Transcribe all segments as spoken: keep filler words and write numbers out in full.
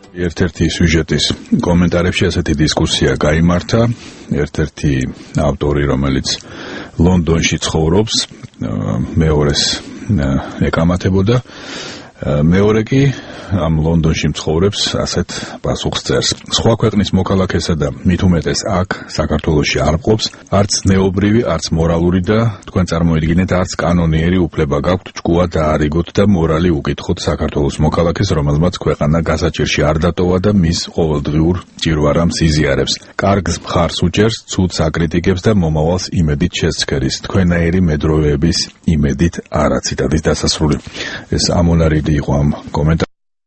ერთ-ერთი სიუჟეტის კომენტარებში ასეთი დისკუსია გაიმართა. ერთ-ერთი ავტორი, რომელიც ლონდონში ცხოვრობს, მეორეს ეკამათებოდა. მეორე კი ამ ლონდონში მცხოვრებს ასეთ პასუხს წერს. სხვა ქვეყნის მოქალაქესა და მით უმეტეს აქ საქართველოში არ მყოფს, არც ზნეობრივი, არც მორალური და თქვენ წარმოიდგინეთ, არც კანონიერი უფლება გაქვთ ჭკუა დაარიგოთ და მორალი უკითხოთ საქართველოს მოქალაქეს, რომელმაც ქვეყანა გასაჭირში არ დატოვა და მის ყოველდღიურ ჭირვარამს იზიარებს. კარგს მხარს უჭერს, ცუდს აკრიტიკებს და მომავალს იმედით შესცქერის. თქვენაირი მედროვეების იმედით არა. ციტატის დასასრული. ეს ამონარიდი იყო ამ კომენტარში.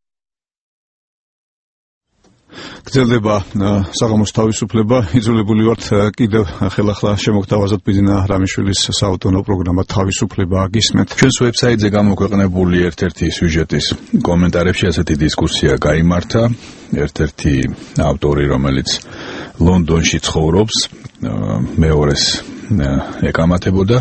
გრძელდება საღამოს თავისუფლება, იძულებული ვართ კიდევ ხელახლა შემოგთავაზოთ ბიძინა რამიშვილის საავტონო პროგრამა თავისუფლება გისმენთ. ჩვენს ვებსაიტზე გამოქვეყნებული ერთ-ერთი სიუჟეტის კომენტარებში ასეთი დისკუსია გაიმართა. ერთ-ერთი ავტორი, რომელიც ლონდონში ცხოვრობს, მეორეს ეკამათებოდა.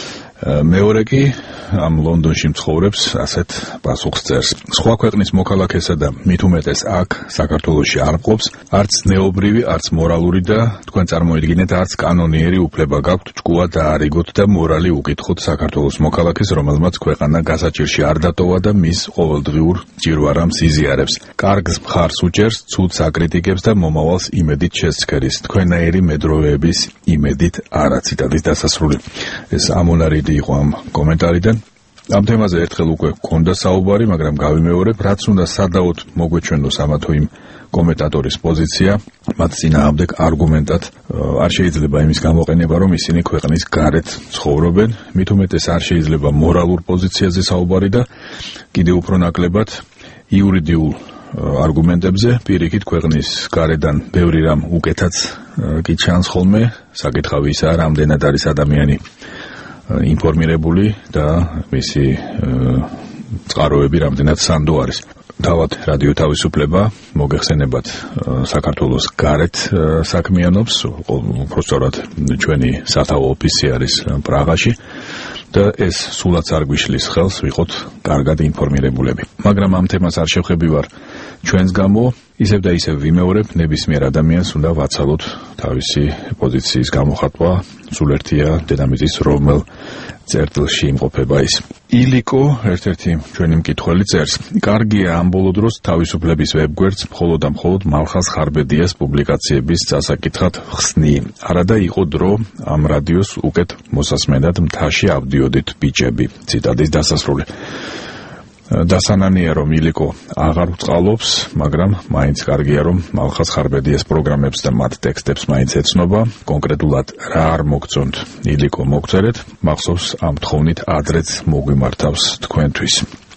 მეორე კი ამ ლონდონში მცხოვრებს ასეთ პასუხს წერს. სხვა ქვეყნის მოქალაქესა და მით უმეტეს აქ საქართველოში არ მყოფს, არც ზნეობრივი, არც მორალური და თქვენ წარმოიდგინეთ, არც კანონიერი უფლება გაქვთ ჭკუა დაარიგოთ და მორალი უკითხოთ საქართველოს მოქალაქეს, რომელმაც ქვეყანა გასაჭირში არ დატოვა და მის ყოველდღიურ ჭირვარამს იზიარებს. კარგს მხარს უჭერს, ცუდს აკრიტიკებს და მომავალს იმედით შესცქერის. თქვენაირი მედროვეების იმედით არა. ციტატის დასასრული. ეს ამონარიდი იყო ამ კომენტარიდან. ამ თემაზე ერთხელ უკვე გქონდა საუბარი, მაგრამ გავიმეორებ, რაც უნდა სადაოდ მოგვეჩვენოს ამა თუ იმ კომენტატორის პოზიცია, მათ წინააღმდეგ არგუმენტად არ შეიძლება იმის გამოყენება, რომ ისინი ქვეყნის გარეთ ცხოვრობენ, მით უმეტეს არ შეიძლება მორალურ პოზიციაზე საუბარი და კიდევ უფრო ნაკლებად იურიდიულ არგუმენტებზე. პირიქით, ქვეყნის გარედან ბევრი რამ უკეთაც კი ჩანს ხოლმე. საკითხავი ისაა, რამდენად არის ადამიანი ინფორმირებული და მისი წყაროები რამდენად სანდო არის. თავად რადიო თავისუფლება მოგეხსენებათ საქართველოს გარეთ საქმიანობს, უბრალოდ ჩვენი სათავო ოფისი არის პრაღაში და ეს სულაც არ გვიშლის ხელს ვიყოთ კარგად ინფორმირებულები. მაგრამ ამ თემას არ შევხები ვარ ჩვენს გამო, ისევ და ისევ ვიმეორებ, ნებისმიერ ადამიანს უნდა ვაცალოთ თავისი პოზიციის გამოხატვა, სულ ერთია დედამიწის რომელ წერტილში იმყოფება ის. ილიკო, ერთ-ერთი ჩვენი მკითხველი წერს, კარგია ამ ბოლო დროს თავისუფლების ვებგვერდს მხოლოდ და მხოლოდ მალხაზ ხარბედიას პუბლიკაციების წასაკითხად ხსნი. არადა იყო დრო ამ რადიოს უკეთ მოსასმენად მთაში ავდიოდით ბიჭები. ციტატის დასასრული. დასანანია, რომ ილიკო აღარ ვწყალობს, მაგრამ მაინც კარგია, რომ მალხაზ ხარბედიას პროგრამებს და მათ ტექსტებს მაინც ეცნობა. კონკრეტულად რა არ მოგწონთ, ილიკო მოგწერეთ, მახსოვს ამ თხოვნით ადრეც მოგვიმართავს თქვენთვის.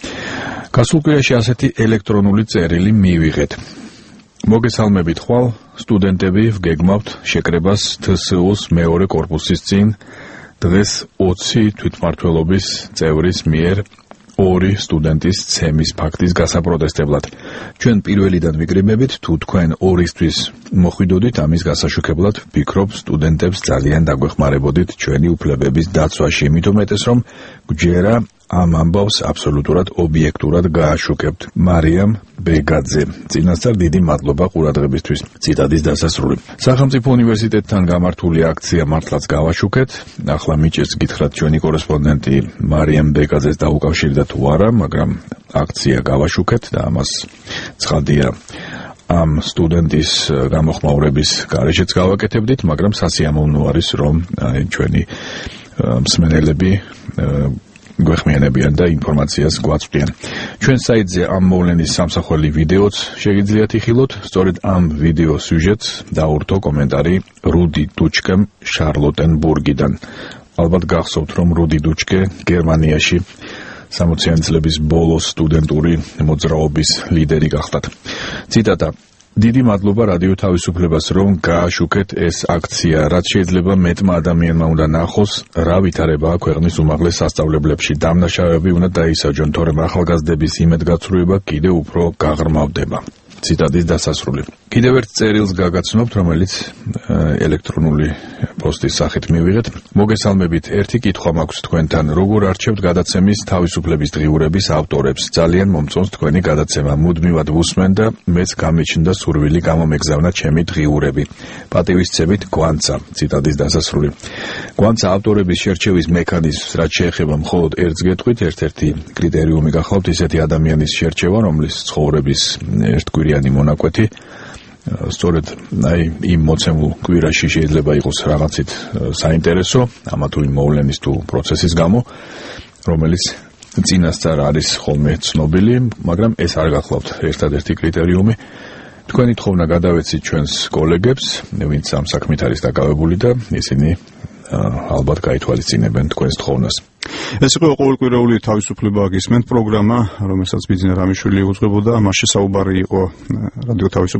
გასულ კვირაში ასეთი ელექტრონული წერილი მივიღეთ. მოგესალმებით ხვალ, სტუდენტები, ვგეგმავთ შეკრებას თე ეს ოს მეორე კორპუსის წინ, დღეს ოცი თვითმმართველობის წევრის მიერ ორი სტუდენტის ცემის ფაქტის გასაპროტესტებლად. ჩვენ პირველიდან ვიკრიბებით, თუ თქვენ ორისთვის მოხვიდოდით ამის გასაშუქებლად, ვფიქრობ, სტუდენტებს ძალიან დაგვეხმარებოდით ჩვენი უფლებების დაცვაში, იმით უმეტეს, რომ გვჯერა ამ ამბავს აბსოლუტურად ობიექტურად გააშუქებთ. მარიამ ბეგაძე. წინასწარ დიდი მადლობა ყურადღებისთვის. ციტატის დასასრული. სახელმწიფო უნივერსიტეტთან გამართული აქცია მართლაც გავაშუქეთ. ახლა მიჭირს გითხრათ ჩვენი კორესპონდენტი მარიამ ბეგაძეს დაუკავშირდა თუ არა, მაგრამ აქცია გავაშუქეთ და ამას ცხადია ამ სტუდენტის გამოხმაურების გარეშეც გავაკეთებდით, მაგრამ სასიამოვნო არის, რომ ჩვენი მსმენელები გვეხმიანებიან და ინფორმაციას გვაწვდიან. ჩვენ საიტზე ამ მოვლენის სამსახველი ვიდეოც შეგიძლიათ იხილოთ. სწორედ ამ ვიდეო სიუჟეტს დაურთო კომენტარი რუდი დუჩკემ შარლოტენბურგიდან. ალბათ გახსოვთ, რომ რუდი დუჩკე გერმანიაში სამოციანი წლების ბოლოს სტუდენტური მოძრაობის ლიდერი გახდათ. ციტატა: დიდი მადლობა რადიო თავისუფლებას, რომ გააშუქეთ ეს აქცია, რაც შეიძლება მეტმა ადამიანმა უნდა ნახოს, რა ვითარებაა ქვეყნის უმაღლეს სასწავლებლებში. დამნაშავეები უნდა დაისაჯონ, თორემ ახალგაზრდების იმედგაცრუება კიდევ უფრო გაღრმავდება. ციტატის დასასრული. კიდევ ერთ წერილს გაგაცნობთ, რომელიც ელექტრონული პოსტის სახით მივიღეთ. მოგესალმებით, ერთი კითხვა მაქვს თქვენთან. როგორ არჩევთ გადაცემის თავისუფლების დღიურების ავტორებს? ძალიან მომწონს თქვენი გადაცემა. მუდმივად ვუსმენ და მეც გამიჩნდა სურვილი გამომეგზავნა ჩემი დღიურები. პატივისცემით, გვანცა. ციტატის დასასრული. გვანცა ავტორების შერჩევის მექანიზმს, რაც შეეხება მხოლოდ ერთს გეტყვით, ერთ-ერთი კრიტერიუმი გახლავთ ისეთი ადამიანის შერჩევა, რომლის ცხოვრების ერთკვირიანი მონაკვეთი სწორედ აი იმ მოცემულ კვირაში შეიძლება იყოს რაღაცით საინტერესო ამა თუ იმ მოვლენის თუ პროცესის გამო, რომელიც წინასწარ არის ხოლმე ცნობილი, მაგრამ ეს არ გახლავთ ერთადერთი კრიტერიუმი. თქვენი თხოვნა გადავეცით ჩვენს კოლეგებს, ვინც ამ საქმით არის დაკავებული და ისინი ალბათ გაითვალისწინებენ თქვენს თხოვნას. ეს იყო ყოველკვირეული თავისუფლება გისმენთ პროგრამა, რომელსაც ბიძინა რამიშვილი უძღვებოდა. მასში საუბარი იყო რადიო თავისუფლება